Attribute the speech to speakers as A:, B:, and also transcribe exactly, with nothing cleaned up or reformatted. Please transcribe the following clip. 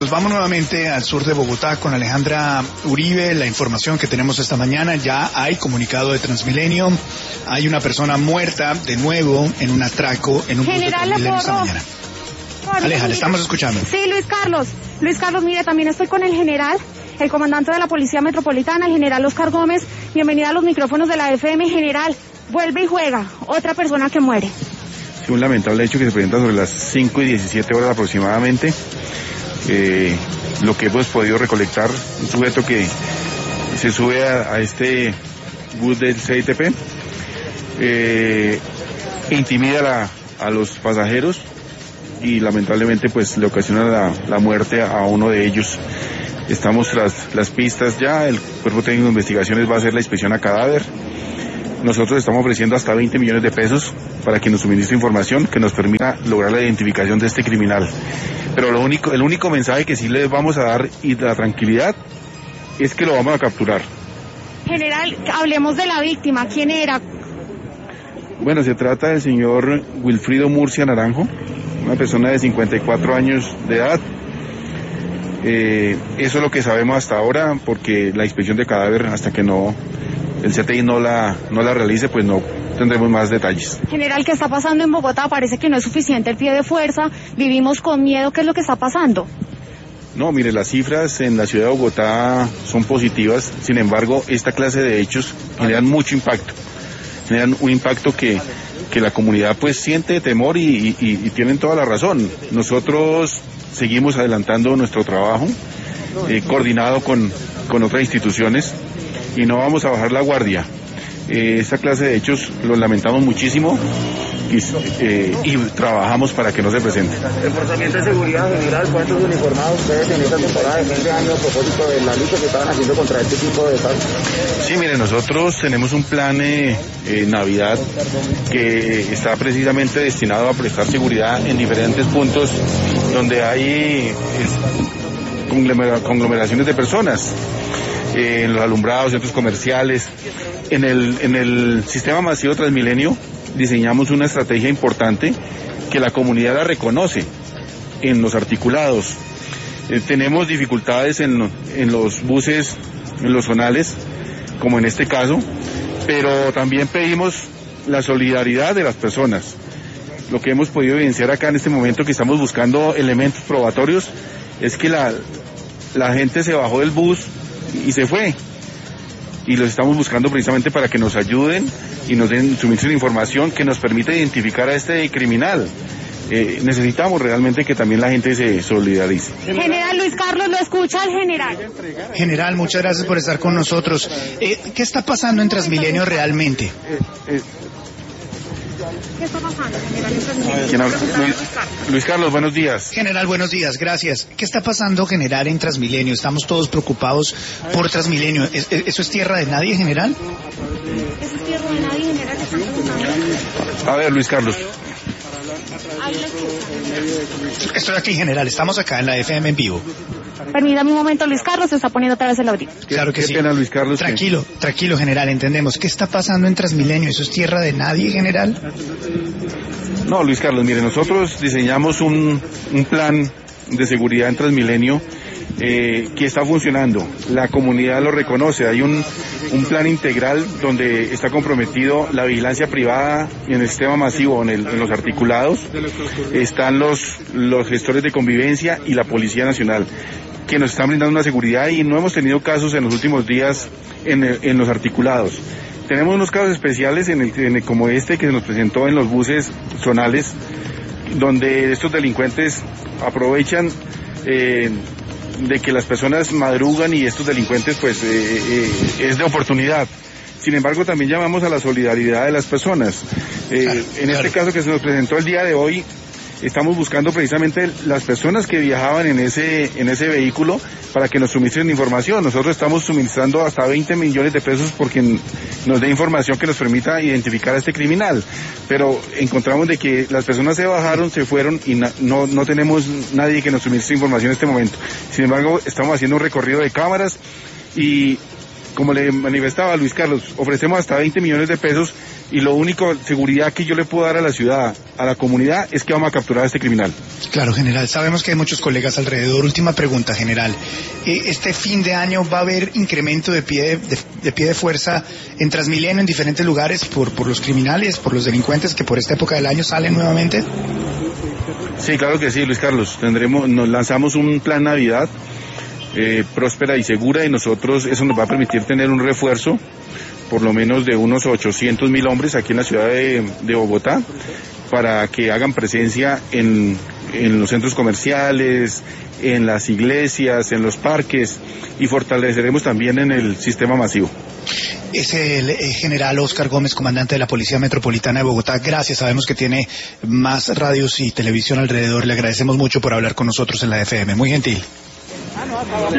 A: Nos vamos nuevamente al sur de Bogotá con Alejandra Uribe. La información que tenemos esta mañana, ya hay comunicado de Transmilenio. Hay una persona muerta de nuevo en un atraco en un bus de Transmilenio esta mañana. Aleja, le estamos escuchando.
B: Sí, Luis Carlos. Luis Carlos, mire, también estoy con el general, el comandante de la Policía Metropolitana, el general Oscar Gómez. Bienvenida a los micrófonos de la F M. General, vuelve y juega. Otra persona que muere.
C: Sí, un lamentable hecho que se presenta sobre las cinco y diecisiete horas aproximadamente. Eh, lo que hemos podido recolectar, un sujeto que se sube a, a este bus del C I T P, eh, intimida la, a los pasajeros y lamentablemente pues le ocasiona la, la muerte a uno de ellos. Estamos tras las pistas ya, el Cuerpo Técnico de Investigaciones va a hacer la inspección a cadáver. Nosotros estamos ofreciendo hasta veinte millones de pesos para que nos suministre información que nos permita lograr la identificación de este criminal. Pero lo único, el único mensaje que sí les vamos a dar y la tranquilidad es que lo vamos a capturar.
B: General, hablemos de la víctima. ¿Quién era?
C: Bueno, se trata del señor Wilfrido Murcia Naranjo, una persona de cincuenta y cuatro años de edad. Eh, eso es lo que sabemos hasta ahora, porque la inspección de cadáver, hasta que no el C T I no la, no la realice, pues no tendremos más detalles.
B: General, ¿qué está pasando en Bogotá? Parece que no es suficiente el pie de fuerza, vivimos con miedo. ¿Qué es lo que está pasando?
C: No, mire, las cifras en la ciudad de Bogotá son positivas, sin embargo, esta clase de hechos generan mucho impacto, generan un impacto que, que la comunidad pues siente temor y, y, y tienen toda la razón. Nosotros seguimos adelantando nuestro trabajo, eh, coordinado con, con otras instituciones, y no vamos a bajar la guardia. Eh, esta clase de hechos los lamentamos muchísimo y, eh, y trabajamos para que no se presente.
D: Reforzamiento de seguridad general, ¿cuántos uniformados ustedes en esta temporada de fin de año a propósito de la lucha que estaban haciendo contra este tipo de casos?
C: Sí, mire, nosotros tenemos un plan eh, eh, Navidad que está precisamente destinado a prestar seguridad en diferentes puntos donde hay es, conglomera, conglomeraciones de personas. En los alumbrados, centros comerciales. En el, en el sistema masivo Transmilenio diseñamos una estrategia importante que la comunidad la reconoce en los articulados. Eh, tenemos dificultades en, en los buses, en los zonales, como en este caso, pero también pedimos la solidaridad de las personas. Lo que hemos podido evidenciar acá en este momento que estamos buscando elementos probatorios es que la, la gente se bajó del bus y se fue, y los estamos buscando precisamente para que nos ayuden y nos den suministren información que nos permita identificar a este criminal. Eh, necesitamos realmente que también la gente se solidarice.
B: General Luis Carlos, lo escucha el general.
A: General, muchas gracias por estar con nosotros. Eh, ¿Qué está pasando en Transmilenio realmente?
C: Eh, eh,
B: ¿Qué está pasando, general, en Transmilenio?
C: ¿Quién habla? Luis, Luis Carlos, buenos días.
A: General, buenos días, gracias. ¿Qué está pasando, general, en Transmilenio? Estamos todos preocupados por Transmilenio. ¿Es, es, ¿Eso es tierra de nadie, general?
B: Eso es tierra de nadie, general. ¿Están preguntando?
C: A ver, Luis Carlos.
A: Estoy aquí, general. Estamos acá en la F M en vivo.
B: Permítame un momento, Luis Carlos, se está poniendo otra vez el audio.
A: Claro que
C: Qué
A: sí.
C: pena, Luis Carlos.
A: Tranquilo, tranquilo, general, entendemos. ¿Qué está pasando en Transmilenio? ¿Eso es tierra de nadie, general?
C: No, Luis Carlos, mire, nosotros diseñamos un, un plan de seguridad en Transmilenio eh, que está funcionando. La comunidad lo reconoce. Hay un, un plan integral donde está comprometido la vigilancia privada en el sistema masivo, en, el, en los articulados. Están los, los gestores de convivencia y la Policía Nacional, que nos están brindando una seguridad, y no hemos tenido casos en los últimos días en, en los articulados. Tenemos unos casos especiales en el, en el, como este que se nos presentó en los buses zonales, donde estos delincuentes aprovechan eh, de que las personas madrugan, y estos delincuentes pues eh, eh, es de oportunidad. Sin embargo, también llamamos a la solidaridad de las personas. Eh, claro, en claro. Este caso que se nos presentó el día de hoy, estamos buscando precisamente las personas que viajaban en ese en ese vehículo para que nos suministren información. Nosotros estamos suministrando hasta veinte millones de pesos por quien nos dé información que nos permita identificar a este criminal. Pero encontramos de que las personas se bajaron, se fueron, y na, no, no tenemos nadie que nos suministre información en este momento. Sin embargo, estamos haciendo un recorrido de cámaras y como le manifestaba Luis Carlos, ofrecemos hasta veinte millones de pesos y lo único seguridad que yo le puedo dar a la ciudad, a la comunidad, es que vamos a capturar a este criminal.
A: Claro, general, sabemos que hay muchos colegas alrededor. Última pregunta, general. ¿Este fin de año va a haber incremento de pie de, de pie de fuerza en Transmilenio en diferentes lugares por, por los criminales, por los delincuentes que por esta época del año salen nuevamente?
C: Sí, claro que sí, Luis Carlos. Tendremos, nos lanzamos un plan Navidad eh, próspera y segura, y nosotros eso nos va a permitir tener un refuerzo por lo menos de unos ochocientos mil hombres aquí en la ciudad de, de Bogotá, para que hagan presencia en, en los centros comerciales, en las iglesias, en los parques, y fortaleceremos también en el sistema masivo.
A: Es el eh, general Óscar Gómez, comandante de la Policía Metropolitana de Bogotá. Gracias, sabemos que tiene más radios y televisión alrededor. Le agradecemos mucho por hablar con nosotros en la F M. Muy gentil.